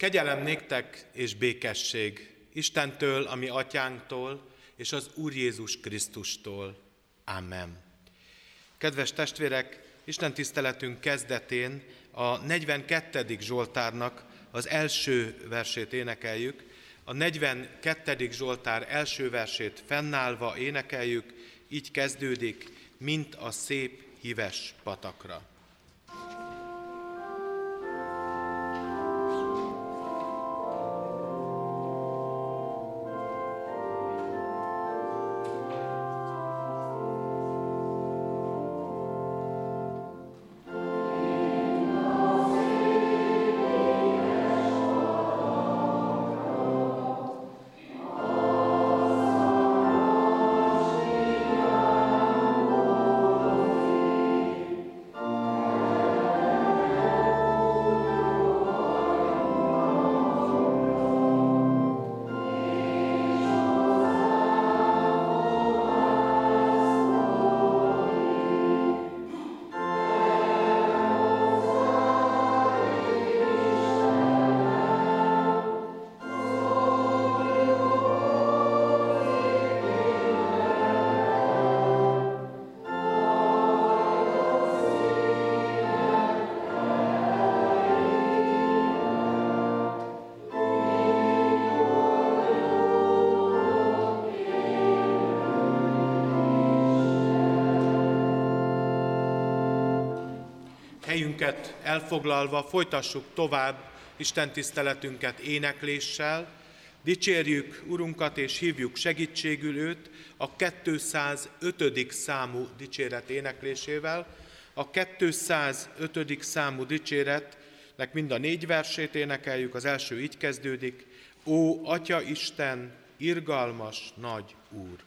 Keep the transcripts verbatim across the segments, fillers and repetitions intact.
Kegyelem néktek és békesség Istentől, a mi atyánktól, és az Úr Jézus Krisztustól. Amen. Kedves testvérek, Isten tiszteletünk kezdetén a negyvenkettedik Zsoltárnak az első versét énekeljük. A negyvenkettedik Zsoltár első versét fennállva énekeljük, így kezdődik, mint a szép híves patakra. Helyünket elfoglalva folytassuk tovább Isten tiszteletünket énekléssel, dicsérjük Urunkat és hívjuk segítségül őt a kétszázötödik számú dicséret éneklésével. A kétszázötödik számú dicséretnek mind a négy versét énekeljük, az első így kezdődik: Ó, Atya Isten, irgalmas nagy Úr!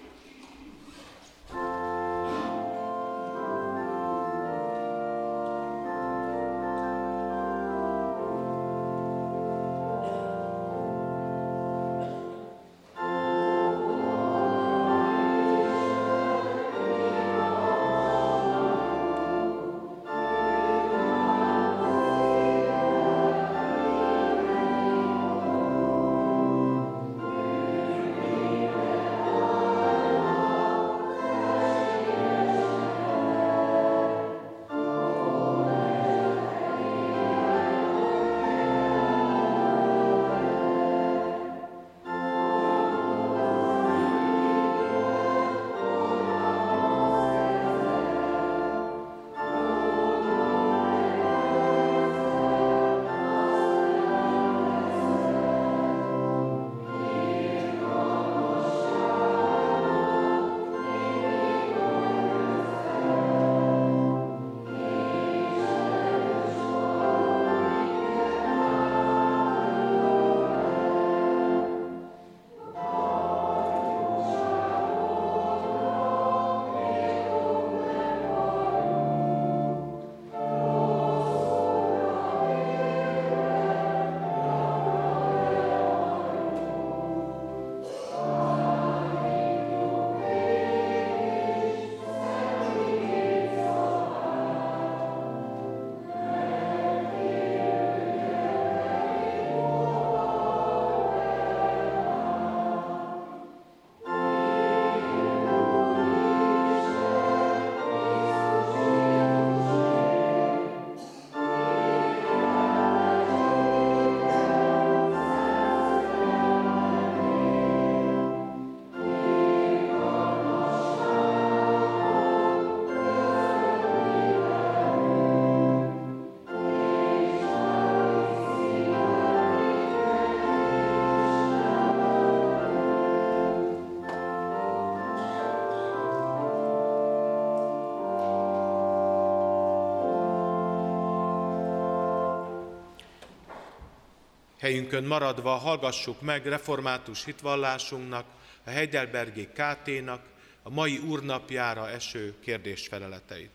Helyünkön maradva hallgassuk meg református hitvallásunknak, a Heidelbergi ká té-nak a mai úrnapjára eső kérdésfeleletait.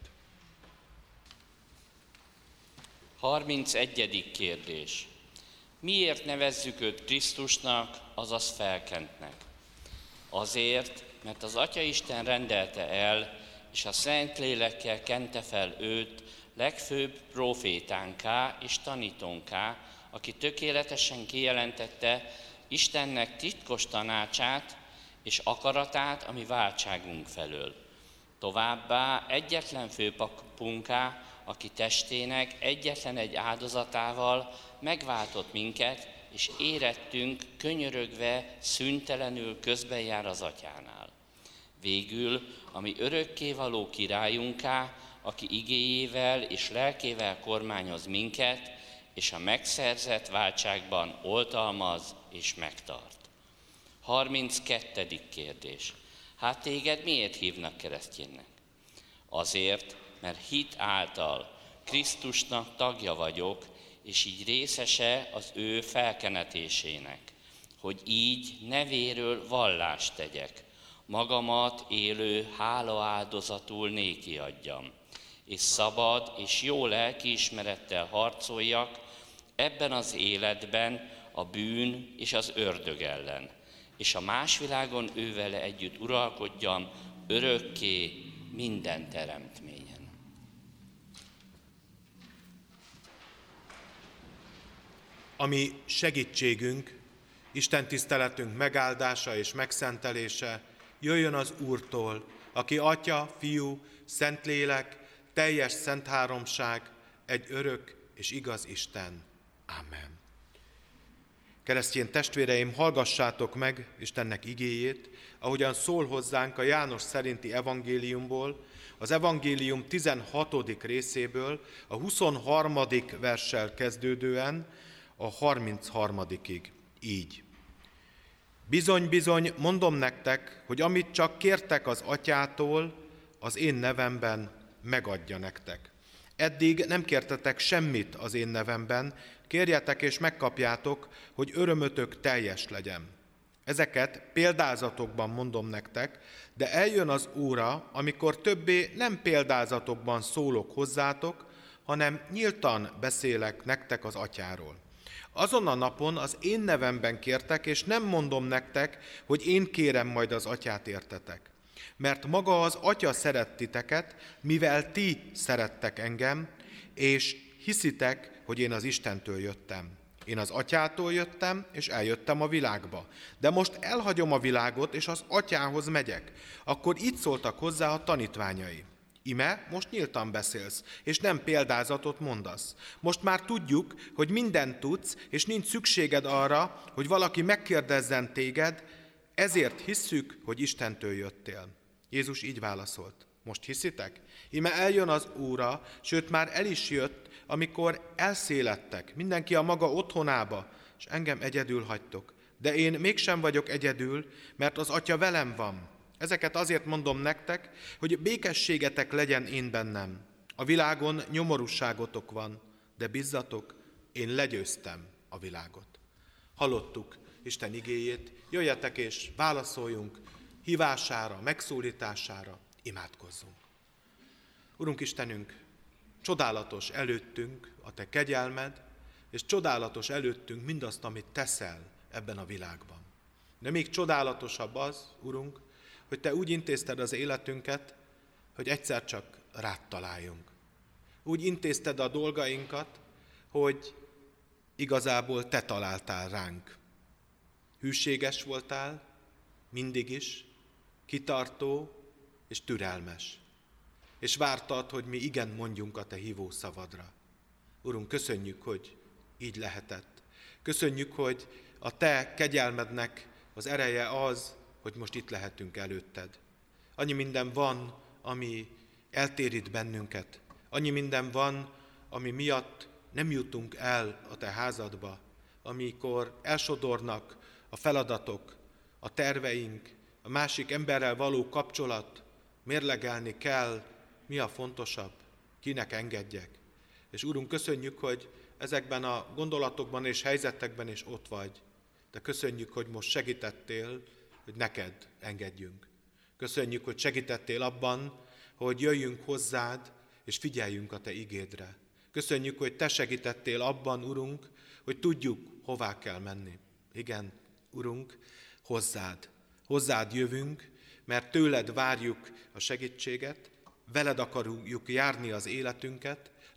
harmincegyedik kérdés. Miért nevezzük őt Krisztusnak, azaz felkentnek? Azért, mert az Atyaisten rendelte el, és a Szentlélekkel kente fel őt legfőbb profétánká és tanítónká, aki tökéletesen kijelentette Istennek titkos tanácsát és akaratát a mi váltságunk felől. Továbbá egyetlen főpapunká, aki testének egyetlen egy áldozatával megváltott minket, és érettünk könyörögve szüntelenül közben jár az Atyánál. Végül, ami örökkévaló királyunká, aki igéjével és lelkével kormányoz minket, és a megszerzett váltságban oltalmaz és megtart. harminckettedik kérdés. Hát téged miért hívnak keresztjénnek? Azért, mert hit által Krisztusnak tagja vagyok, és így részese az ő felkenetésének, hogy így nevéről vallást tegyek, magamat élő hálaáldozatul néki adjam, és szabad és jó lelkiismerettel harcoljak ebben az életben a bűn és az ördög ellen, és a más világon ővele együtt uralkodjam örökké minden teremtményen. Ami segítségünk, Isten tiszteletünk megáldása és megszentelése jöjjön az Úrtól, aki Atya, Fiú, Szentlélek, teljes szent háromság, egy örök és igaz Isten. Amen. Keresztény testvéreim, hallgassátok meg Istennek igéjét, ahogyan szól hozzánk a János szerinti evangéliumból, az evangélium tizenhatodik részéből, a huszonharmadik verssel kezdődően a harmincharmadikig így. Bizony, bizony, mondom nektek, hogy amit csak kértek az Atyától, az én nevemben megadja nektek. Eddig nem kértetek semmit az én nevemben, kérjetek és megkapjátok, hogy örömötök teljes legyen. Ezeket példázatokban mondom nektek, de eljön az óra, amikor többé nem példázatokban szólok hozzátok, hanem nyíltan beszélek nektek az Atyáról. Azon a napon az én nevemben kértek, és nem mondom nektek, hogy én kérem majd az Atyát értetek. Mert maga az Atya szeret titeket, mivel ti szerettek engem, és hiszitek, hogy én az Istentől jöttem. Én az Atyától jöttem, és eljöttem a világba. De most elhagyom a világot, és az Atyához megyek. Akkor így szóltak hozzá a tanítványai. Ime, most nyíltan beszélsz, és nem példázatot mondasz. Most már tudjuk, hogy mindent tudsz, és nincs szükséged arra, hogy valaki megkérdezzen téged, ezért hisszük, hogy Istentől jöttél. Jézus így válaszolt. Most hiszitek? Ime eljön az óra, sőt már el is jött, amikor elszéledtek, mindenki a maga otthonába, és engem egyedül hagytok. De én mégsem vagyok egyedül, mert az Atya velem van. Ezeket azért mondom nektek, hogy békességetek legyen én bennem. A világon nyomorúságotok van, de bizzatok, én legyőztem a világot. Hallottuk Isten igéjét, jöjjetek és válaszoljunk hívására, megszólítására, imádkozzunk. Urunk Istenünk, csodálatos előttünk a Te kegyelmed, és csodálatos előttünk mindazt, amit teszel ebben a világban. De még csodálatosabb az, Urunk, hogy Te úgy intézted az életünket, hogy egyszer csak rád találjunk. Úgy intézted a dolgainkat, hogy igazából Te találtál ránk. Hűséges voltál, mindig is, kitartó és türelmes. És vártad, hogy mi igen mondjunk a Te hívó szavadra. Urunk, köszönjük, hogy így lehetett. Köszönjük, hogy a Te kegyelmednek az ereje az, hogy most itt lehetünk előtted. Annyi minden van, ami eltérít bennünket. Annyi minden van, ami miatt nem jutunk el a Te házadba, amikor elsodornak a feladatok, a terveink, a másik emberrel való kapcsolat, mérlegelni kell, mi a fontosabb, kinek engedjek. És Úrunk, köszönjük, hogy ezekben a gondolatokban és helyzetekben is ott vagy. De köszönjük, hogy most segítettél, hogy neked engedjünk. Köszönjük, hogy segítettél abban, hogy jöjjünk hozzád, és figyeljünk a Te igédre. Köszönjük, hogy Te segítettél abban, Urunk, hogy tudjuk, hová kell menni. Igen, Urunk, hozzád. Hozzád jövünk, mert tőled várjuk a segítséget, veled akarjuk járni az életünket,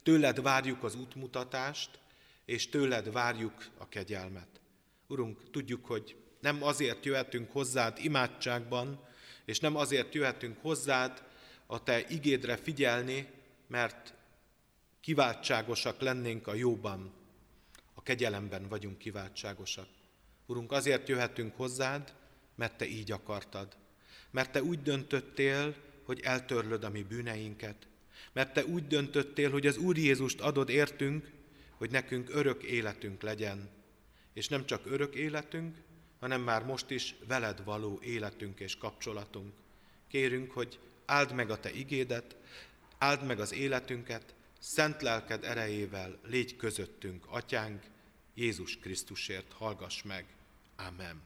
tőled várjuk az útmutatást, és tőled várjuk a kegyelmet. Urunk, tudjuk, hogy nem azért jöhetünk hozzád imádságban, és nem azért jöhetünk hozzád a te igédre figyelni, mert kiváltságosak lennénk a jóban, a kegyelemben vagyunk kiváltságosak. Urunk, azért jöhetünk hozzád, mert te így akartad. Mert te úgy döntöttél, hogy eltörlöd a mi bűneinket. Mert te úgy döntöttél, hogy az Úr Jézust adod értünk, hogy nekünk örök életünk legyen. És nem csak örök életünk, hanem már most is veled való életünk és kapcsolatunk. Kérünk, hogy áld meg a te igédet, áld meg az életünket, szent lelked erejével légy közöttünk, Atyánk, Jézus Krisztusért hallgass meg. Ámen.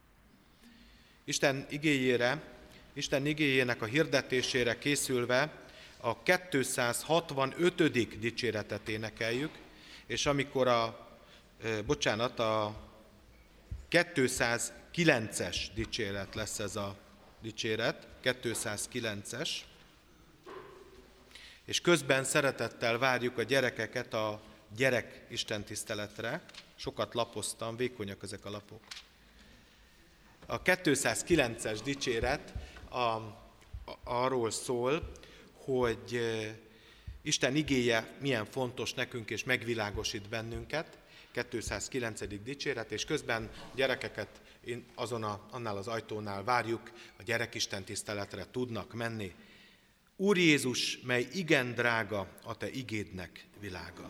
Isten igéjére, Isten igéjének a hirdetésére készülve a kétszázhatvanötödik dicséretet énekeljük, és amikor a, e, bocsánat, a kétszázkilences dicséret lesz ez a dicséret, kétszázkilences, és közben szeretettel várjuk a gyerekeket a gyerek istentiszteletre. Sokat lapoztam, vékonyak ezek a lapok. A kétszázkilences dicséret a, a, arról szól, hogy Isten igéje milyen fontos nekünk és megvilágosít bennünket. kétszázkilencedik dicséret, és közben gyerekeket azon a, annál az ajtónál várjuk, a gyerekistentiszteletre tudnak menni. Úr Jézus, mely igen drága a te igédnek világa.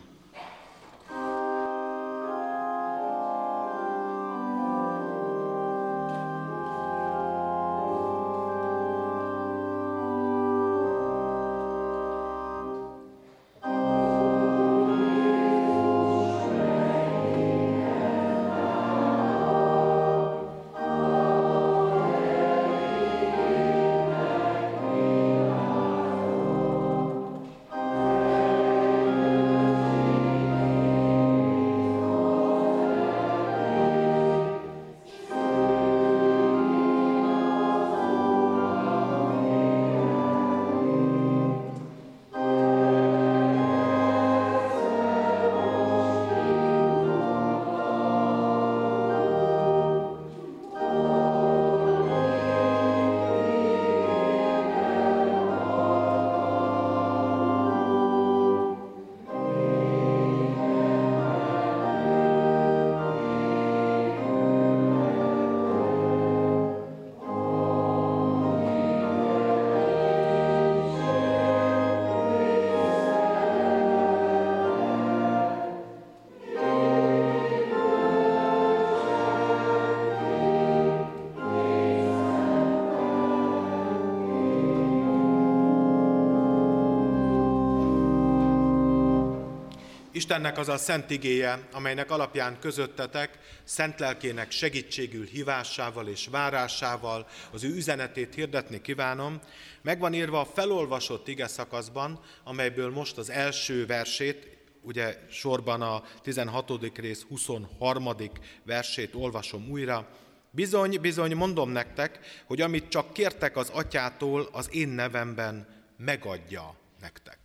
Istennek az a szent igéje, amelynek alapján közöttetek, szent lelkének segítségül hívásával és várásával az ő üzenetét hirdetni kívánom, meg van írva a felolvasott ige szakaszban, amelyből most az első versét, ugye sorban a tizenhatodik rész huszonharmadik versét olvasom újra. Bizony, bizony, mondom nektek, hogy amit csak kértek az atyától, az én nevemben megadja nektek.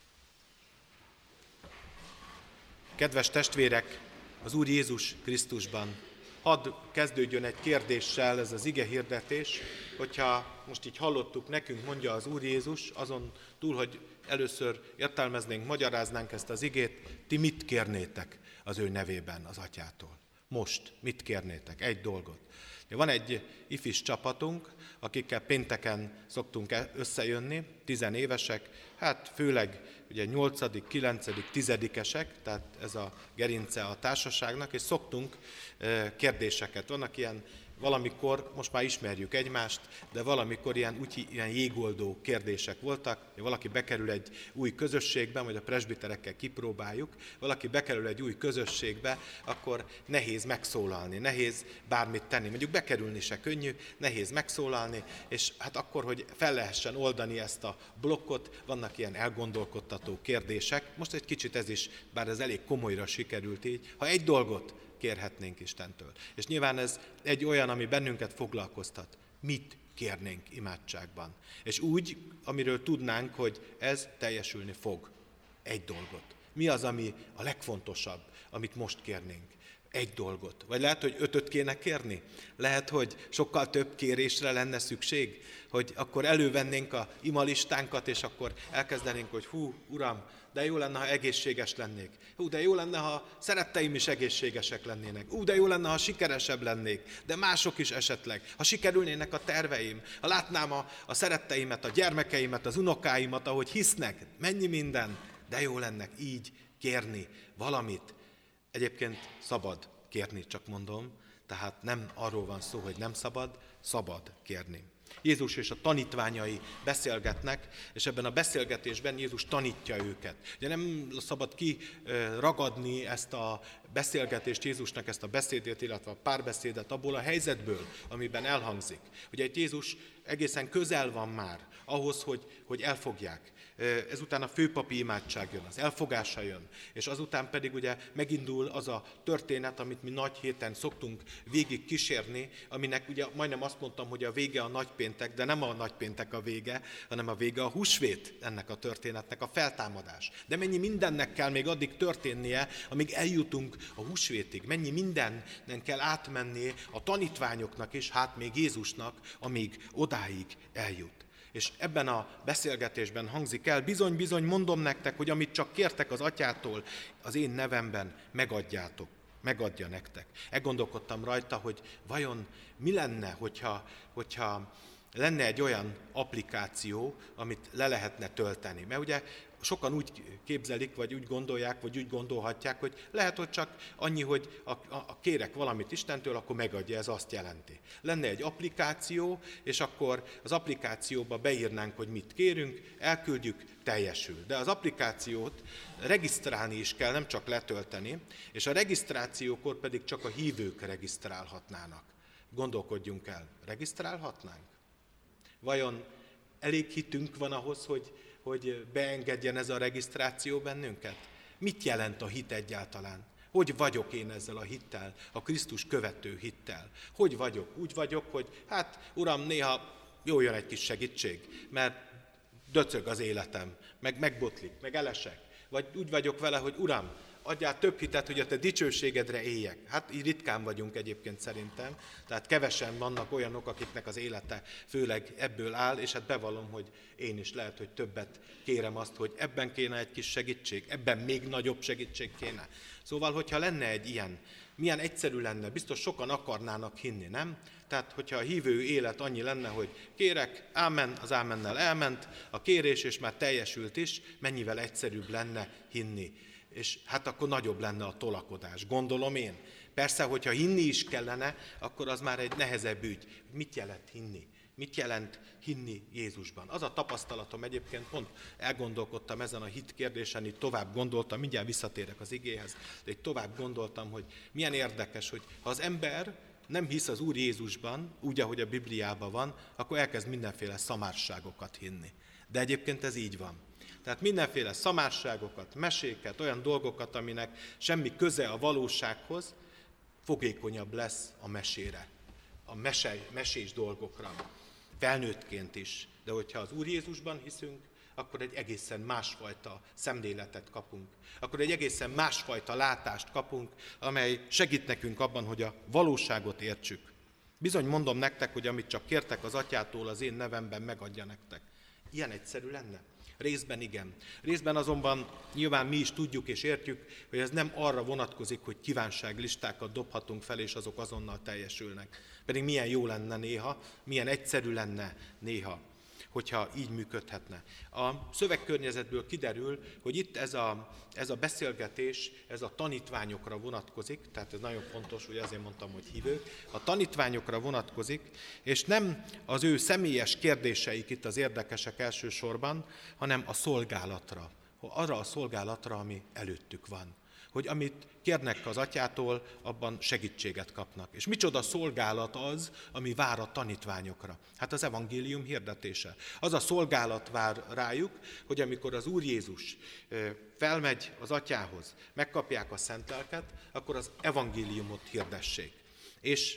Kedves testvérek, az Úr Jézus Krisztusban, hadd kezdődjön egy kérdéssel ez az ige hirdetés, hogyha most így hallottuk, nekünk mondja az Úr Jézus, azon túl, hogy először értelmeznénk, magyaráznánk ezt az igét, ti mit kérnétek az ő nevében az atyától? Most mit kérnétek? Egy dolgot. Van egy ifis csapatunk, akikkel pénteken szoktunk összejönni, tizenévesek, hát főleg ugye nyolcadik, kilencedik, tizedikesek, tehát ez a gerince a társaságnak, és szoktunk kérdéseket. Vannak ilyen valamikor, most már ismerjük egymást, de valamikor ilyen, úgy, ilyen jégoldó kérdések voltak, hogy valaki bekerül egy új közösségbe, vagy a presbiterekkel kipróbáljuk, valaki bekerül egy új közösségbe, akkor nehéz megszólalni, nehéz bármit tenni. Mondjuk bekerülni se könnyű, nehéz megszólalni, és hát akkor, hogy fel lehessen oldani ezt a blokkot, vannak ilyen elgondolkodtató kérdések. Most egy kicsit ez is, bár ez elég komolyra sikerült így, ha egy dolgot kérhetnénk Istentől. És nyilván ez egy olyan, ami bennünket foglalkoztat. Mit kérnénk imádságban? És úgy, amiről tudnánk, hogy ez teljesülni fog. Egy dolgot. Mi az, ami a legfontosabb, amit most kérnénk? Egy dolgot. Vagy lehet, hogy ötöt kéne kérni? Lehet, hogy sokkal több kérésre lenne szükség? Hogy akkor elővennénk a imalistánkat, és akkor elkezdenénk, hogy hú, Uram, de jó lenne, ha egészséges lennék. Hú, de jó lenne, ha szeretteim is egészségesek lennének. Hú, de jó lenne, ha sikeresebb lennék. De mások is esetleg. Ha sikerülnének a terveim, ha látnám a, a szeretteimet, a gyermekeimet, az unokáimat, ahogy hisznek, mennyi minden. De jó lenne így kérni valamit. Egyébként szabad kérni, csak mondom. Tehát nem arról van szó, hogy nem szabad, szabad kérni. Jézus és a tanítványai beszélgetnek, és ebben a beszélgetésben Jézus tanítja őket. Ugye nem szabad kiragadni ezt a beszélgetést, Jézusnak ezt a beszédét, illetve a párbeszédet abból a helyzetből, amiben elhangzik. Ugye itt Jézus egészen közel van már ahhoz, hogy, hogy elfogják. Ezután a főpapi imádság jön, az elfogása jön, és azután pedig ugye megindul az a történet, amit mi nagy héten szoktunk végig kísérni, aminek ugye majdnem azt mondtam, hogy a vége a nagypéntek, de nem a nagypéntek a vége, hanem a vége a húsvét ennek a történetnek, a feltámadás. De mennyi mindennek kell még addig történnie, amíg eljutunk a húsvétig, mennyi mindennen kell átmenni a tanítványoknak és hát még Jézusnak, amíg odáig eljut. És ebben a beszélgetésben hangzik el, bizony-bizony mondom nektek, hogy amit csak kértek az atyától, az én nevemben megadjátok, megadja nektek. Elgondolkodtam rajta, hogy vajon mi lenne, hogyha, hogyha lenne egy olyan applikáció, amit le lehetne tölteni. Mert ugye sokan úgy képzelik, vagy úgy gondolják, vagy úgy gondolhatják, hogy lehet, hogy csak annyi, hogy a, a, a kérek valamit Istentől, akkor megadja, ez azt jelenti. Lenne egy applikáció, és akkor az applikációba beírnánk, hogy mit kérünk, elküldjük, teljesül. De az applikációt regisztrálni is kell, nem csak letölteni, és a regisztrációkor pedig csak a hívők regisztrálhatnának. Gondolkodjunk el, regisztrálhatnánk? Vajon elég hitünk van ahhoz, hogy hogy beengedjen ez a regisztráció bennünket? Mit jelent a hit egyáltalán? Hogy vagyok én ezzel a hittel, a Krisztus követő hittel? Hogy vagyok? Úgy vagyok, hogy hát Uram, néha jó jön egy kis segítség, mert döcög az életem, meg megbotlik, meg elesek. Vagy úgy vagyok vele, hogy Uram, adjál több hitet, hogy a te dicsőségedre éljek. Hát így ritkán vagyunk egyébként szerintem, tehát kevesen vannak olyanok, akiknek az élete főleg ebből áll, és hát bevallom, hogy én is lehet, hogy többet kérem azt, hogy ebben kéne egy kis segítség, ebben még nagyobb segítség kéne. Szóval, hogyha lenne egy ilyen, milyen egyszerű lenne, biztos sokan akarnának hinni, nem? Tehát, hogyha a hívő élet annyi lenne, hogy kérek, ámen, az ámennel elment, a kérés és már teljesült is, mennyivel egyszerűbb lenne hinni. És hát akkor nagyobb lenne a tolakodás, gondolom én. Persze, hogyha hinni is kellene, akkor az már egy nehezebb ügy. Mit jelent hinni? Mit jelent hinni Jézusban? Az a tapasztalatom egyébként, pont elgondolkodtam ezen a hit kérdésen, itt tovább gondoltam, mindjárt visszatérek az igéhez, de itt tovább gondoltam, hogy milyen érdekes, hogy ha az ember nem hisz az Úr Jézusban, úgy, ahogy a Bibliában van, akkor elkezd mindenféle szamárságokat hinni. De egyébként ez így van. Tehát mindenféle szamárságokat, meséket, olyan dolgokat, aminek semmi köze a valósághoz, fogékonyabb lesz a mesére, a mese, mesés dolgokra, felnőttként is. De hogyha az Úr Jézusban hiszünk, akkor egy egészen másfajta szemléletet kapunk. Akkor egy egészen másfajta látást kapunk, amely segít nekünk abban, hogy a valóságot értsük. Bizony mondom nektek, hogy amit csak kértek az atyától, az én nevemben megadja nektek. Ilyen egyszerű lenne? Részben igen. Részben azonban nyilván mi is tudjuk és értjük, hogy ez nem arra vonatkozik, hogy kívánságlistákat dobhatunk fel, és azok azonnal teljesülnek. Pedig milyen jó lenne néha, milyen egyszerű lenne néha, hogyha így működhetne. A szövegkörnyezetből kiderül, hogy itt ez a, ez a beszélgetés, ez a tanítványokra vonatkozik, tehát ez nagyon fontos, hogy azért mondtam, hogy hívők, a tanítványokra vonatkozik, és nem az ő személyes kérdéseik itt az érdekesek elsősorban, hanem a szolgálatra, arra a szolgálatra, ami előttük van. Hogy amit kérnek az atyától, abban segítséget kapnak. És micsoda szolgálat az, ami vár a tanítványokra? Hát az evangélium hirdetése. Az a szolgálat vár rájuk, hogy amikor az Úr Jézus felmegy az atyához, megkapják a szent lelket, akkor az evangéliumot hirdessék. És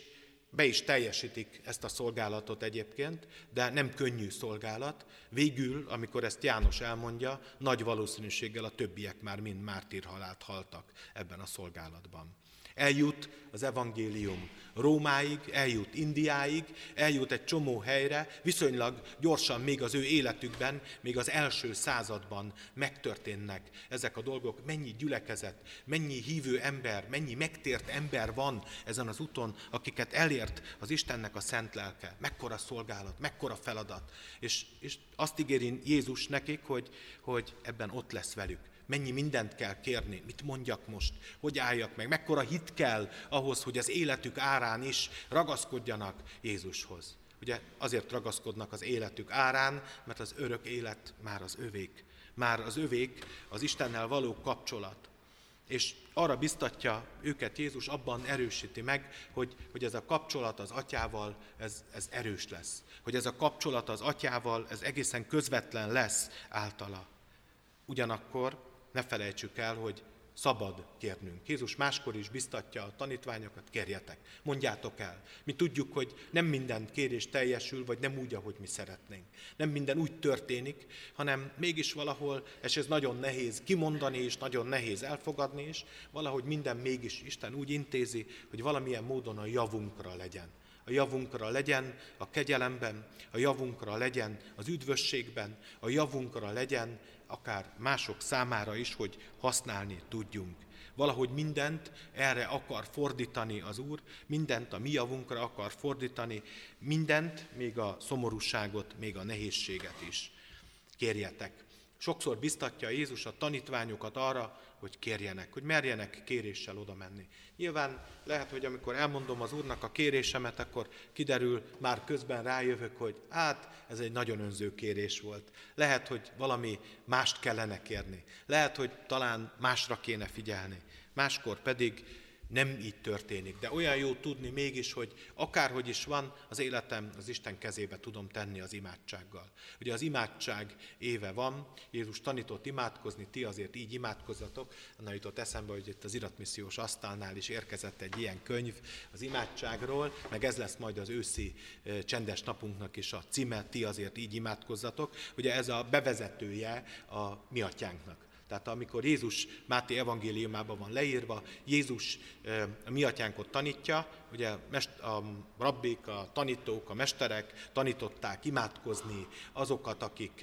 be is teljesítik ezt a szolgálatot egyébként, de nem könnyű szolgálat. Végül, amikor ezt János elmondja, nagy valószínűséggel a többiek már mind mártírhalált haltak ebben a szolgálatban. Eljut az evangélium Rómáig, eljut Indiáig, eljut egy csomó helyre, viszonylag gyorsan még az ő életükben, még az első században megtörténnek ezek a dolgok. Mennyi gyülekezet, mennyi hívő ember, mennyi megtért ember van ezen az úton, akiket elért az Istennek a szent lelke. Mekkora szolgálat, mekkora feladat. És, és azt ígéri Jézus nekik, hogy, hogy ebben ott lesz velük. Mennyi mindent kell kérni, mit mondjak most, hogy álljak meg, mekkora hit kell ahhoz, hogy az életük árán is ragaszkodjanak Jézushoz. Ugye azért ragaszkodnak az életük árán, mert az örök élet már az övék. Már az övék az Istennel való kapcsolat. És arra biztatja őket Jézus, abban erősíti meg, hogy, hogy ez a kapcsolat az Atyával, ez, ez erős lesz. Hogy ez a kapcsolat az Atyával, ez egészen közvetlen lesz általa. Ugyanakkor ne felejtsük el, hogy szabad kérnünk. Jézus máskor is biztatja a tanítványokat, kérjetek, mondjátok el. Mi tudjuk, hogy nem minden kérés teljesül, vagy nem úgy, ahogy mi szeretnénk. Nem minden úgy történik, hanem mégis valahol, és ez nagyon nehéz kimondani, és nagyon nehéz elfogadni is, valahogy minden mégis Isten úgy intézi, hogy valamilyen módon a javunkra legyen. A javunkra legyen a kegyelemben, a javunkra legyen az üdvösségben, a javunkra legyen akár mások számára is, hogy használni tudjunk. Valahogy mindent erre akar fordítani az Úr, mindent a mi javunkra akar fordítani, mindent, még a szomorúságot, még a nehézséget is. Kérjetek! Sokszor biztatja Jézus a tanítványokat arra, hogy kérjenek, hogy merjenek kéréssel oda menni. Nyilván lehet, hogy amikor elmondom az Úrnak a kérésemet, akkor kiderül, már közben rájövök, hogy hát ez egy nagyon önző kérés volt. Lehet, hogy valami mást kellene kérni. Lehet, hogy talán másra kéne figyelni. Máskor pedig nem így történik, de olyan jó tudni mégis, hogy akárhogy is van, az életem az Isten kezébe tudom tenni az imádsággal. Ugye az imádság éve van, Jézus tanított imádkozni, ti azért így imádkozzatok, annál jutott eszembe, hogy itt az iratmissziós asztalnál is érkezett egy ilyen könyv az imádságról, meg ez lesz majd az őszi csendes napunknak is a címe, ti azért így imádkozzatok. Ugye ez a bevezetője a mi atyánknak. Tehát amikor Jézus Máté evangéliumában van leírva, Jézus a mi atyánkot tanítja, ugye a rabbik, a tanítók, a mesterek tanították imádkozni azokat, akik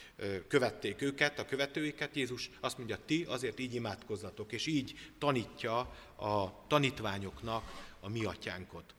követték őket, a követőiket. Jézus azt mondja, ti azért így imádkozzatok, és így tanítja a tanítványoknak a mi atyánkot.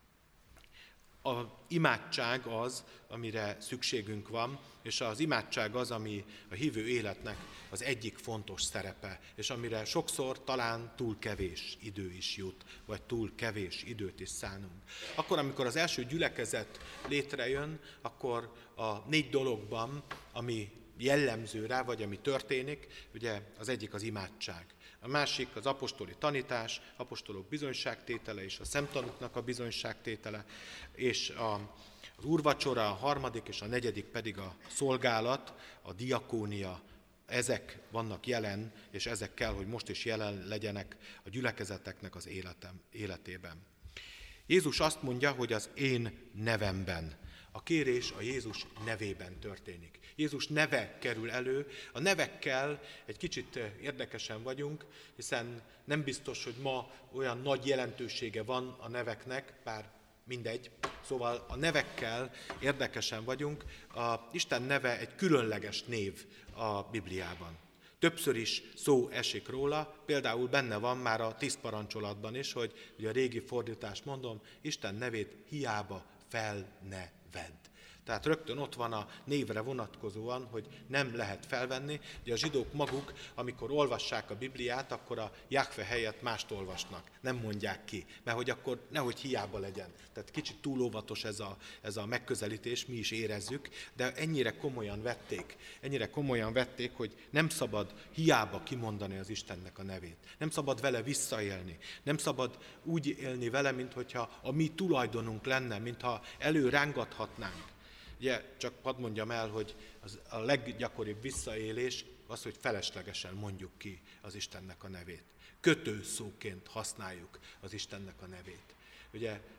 Az imádság az, amire szükségünk van, és az imádság az, ami a hívő életnek az egyik fontos szerepe, és amire sokszor talán túl kevés idő is jut, vagy túl kevés időt is szánunk. Akkor, amikor az első gyülekezet létrejön, akkor a négy dologban, ami jellemző rá, vagy ami történik, ugye az egyik az imádság. A másik az apostoli tanítás, apostolok bizonyságtétele és a szemtanúknak a bizonyságtétele, és a, az úrvacsora, a harmadik és a negyedik pedig a szolgálat, a diakónia. Ezek vannak jelen, és ezek kell, hogy most is jelen legyenek a gyülekezeteknek az életem, életében. Jézus azt mondja, hogy az én nevemben. A kérés a Jézus nevében történik. Jézus neve kerül elő. A nevekkel egy kicsit érdekesen vagyunk, hiszen nem biztos, hogy ma olyan nagy jelentősége van a neveknek, bár mindegy. Szóval a nevekkel érdekesen vagyunk. A Isten neve egy különleges név a Bibliában. Többször is szó esik róla, például benne van már a tíz parancsolatban is, hogy ugye a régi fordítást mondom, Isten nevét hiába fel ne vedd. Tehát rögtön ott van a névre vonatkozóan, hogy nem lehet felvenni. Ugye a zsidók maguk, amikor olvassák a Bibliát, akkor a Jahve helyett mást olvasnak. Nem mondják ki, mert hogy akkor nehogy hiába legyen. Tehát kicsit túl óvatos ez a, ez a megközelítés, mi is érezzük, de ennyire komolyan vették. Ennyire komolyan vették, hogy nem szabad hiába kimondani az Istennek a nevét. Nem szabad vele visszaélni. Nem szabad úgy élni vele, mintha a mi tulajdonunk lenne, mintha előrángathatnánk. Ugye, csak hadd mondjam el, hogy az a leggyakoribb visszaélés az, hogy feleslegesen mondjuk ki az Istennek a nevét. Kötőszóként használjuk az Istennek a nevét. Ugye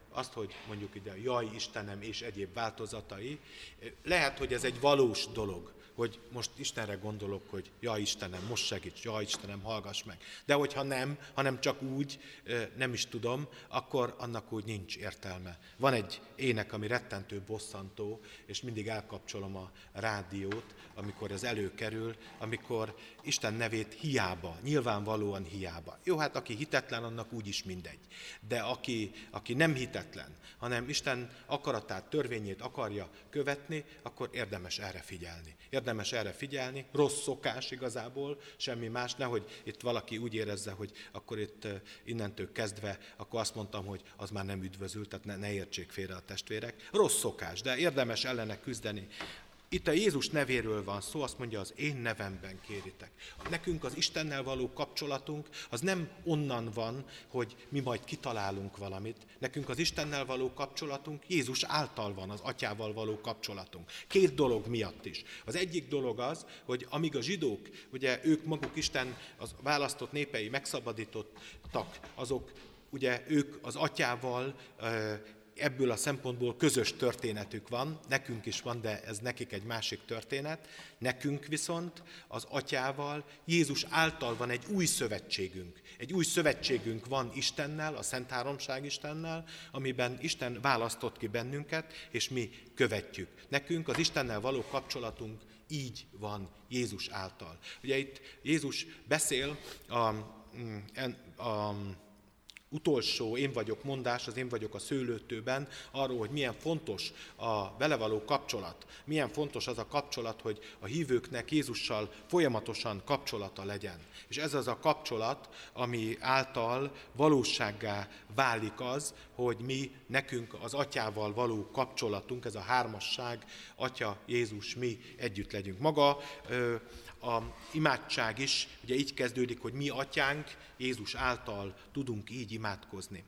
azt, hogy mondjuk ide jaj Istenem és egyéb változatai, lehet, hogy ez egy valós dolog, hogy most Istenre gondolok, hogy jaj Istenem, most segíts, jaj Istenem, hallgass meg. De hogyha nem, hanem csak úgy, nem is tudom, akkor annak úgy nincs értelme. Van egy ének, ami rettentő bosszantó, és mindig elkapcsolom a rádiót, amikor ez előkerül, amikor Isten nevét hiába, nyilvánvalóan hiába. Jó, hát aki hitetlen, annak úgyis mindegy. De aki, aki nem hitetlen, hanem Isten akaratát, törvényét akarja követni, akkor érdemes erre figyelni. Érdemes erre figyelni, rossz szokás igazából, semmi más, nehogy itt valaki úgy érezze, hogy akkor itt innentől kezdve, akkor azt mondtam, hogy az már nem üdvözül, tehát ne, ne értsék félre a testvérek. Rossz szokás, de érdemes ellene küzdeni. Itt a Jézus nevéről van szó, azt mondja, az én nevemben kéritek. Nekünk az Istennel való kapcsolatunk az nem onnan van, hogy mi majd kitalálunk valamit. Nekünk az Istennel való kapcsolatunk Jézus által van, az Atyával való kapcsolatunk. Két dolog miatt is. Az egyik dolog az, hogy amíg a zsidók, ugye ők maguk Isten az választott népei megszabadítottak, azok ugye ők az Atyával ebből a szempontból közös történetük van, nekünk is van, de ez nekik egy másik történet. Nekünk viszont az Atyával, Jézus által van egy új szövetségünk. Egy új szövetségünk van Istennel, a Szent Háromság Istennel, amiben Isten választott ki bennünket, és mi követjük. Nekünk az Istennel való kapcsolatunk így van Jézus által. Ugye itt Jézus beszél a, a utolsó én vagyok mondás, az én vagyok a szőlőtőben, arról, hogy milyen fontos a vele való kapcsolat, milyen fontos az a kapcsolat, hogy a hívőknek Jézussal folyamatosan kapcsolata legyen. És ez az a kapcsolat, ami által valósággá válik az, hogy mi, nekünk az Atyával való kapcsolatunk, ez a hármasság, Atya, Jézus, mi együtt legyünk. Maga a imádság is ugye így kezdődik, hogy mi Atyánk, Jézus által tudunk így imádkozni.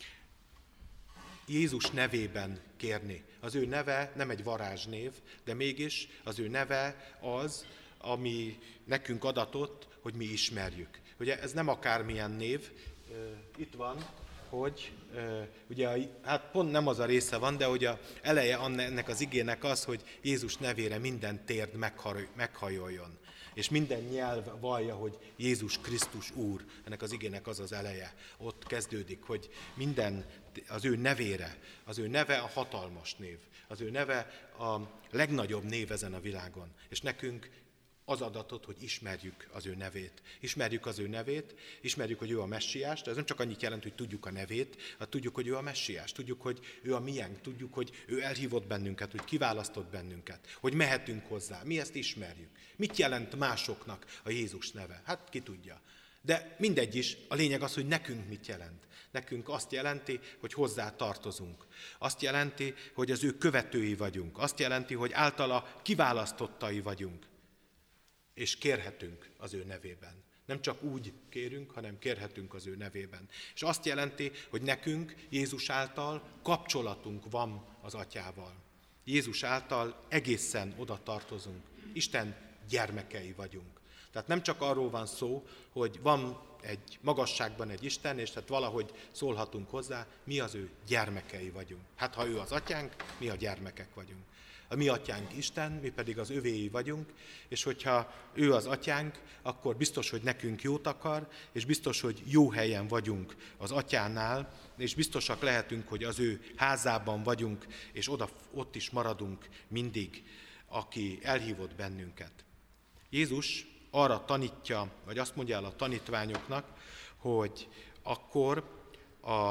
Jézus nevében kérni. Az ő neve nem egy varázsnév, de mégis az ő neve az, ami nekünk adatott, hogy mi ismerjük. Ugye ez nem akármilyen név, itt van, hogy ugye hát pont nem az a része van, de hogy a eleje ennek az igének az, hogy Jézus nevére minden térd meghajoljon. És minden nyelv vallja, hogy Jézus Krisztus Úr. Ennek az igének az az eleje. Ott kezdődik, hogy minden az ő nevére, az ő neve a hatalmas név. Az ő neve a legnagyobb név ezen a világon. És nekünk az adatot, hogy ismerjük az ő nevét. Ismerjük az ő nevét, ismerjük, hogy ő a messiás, de ez nem csak annyit jelent, hogy tudjuk a nevét, hanem tudjuk, hogy ő a messiás, tudjuk, hogy ő a miénk, tudjuk, hogy ő elhívott bennünket, hogy kiválasztott bennünket, hogy mehetünk hozzá. Mi ezt ismerjük. Mit jelent másoknak a Jézus neve? Hát ki tudja. De mindegy is, a lényeg az, hogy nekünk mit jelent. Nekünk azt jelenti, hogy hozzá tartozunk. Azt jelenti, hogy az ő követői vagyunk. Azt jelenti, hogy általa kiválasztottai vagyunk. És kérhetünk az ő nevében. Nem csak úgy kérünk, hanem kérhetünk az ő nevében. És azt jelenti, hogy nekünk Jézus által kapcsolatunk van az Atyával. Jézus által egészen oda tartozunk. Isten gyermekei vagyunk. Tehát nem csak arról van szó, hogy van egy magasságban egy Isten, és tehát valahogy szólhatunk hozzá, mi az ő gyermekei vagyunk. Hát ha ő az Atyánk, mi a gyermekek vagyunk. A mi Atyánk Isten, mi pedig az övéi vagyunk, és hogyha ő az Atyánk, akkor biztos, hogy nekünk jót akar, és biztos, hogy jó helyen vagyunk az Atyánál, és biztosak lehetünk, hogy az ő házában vagyunk, és oda, ott is maradunk mindig, aki elhívott bennünket. Jézus arra tanítja, vagy azt mondja el a tanítványoknak, hogy akkor, a,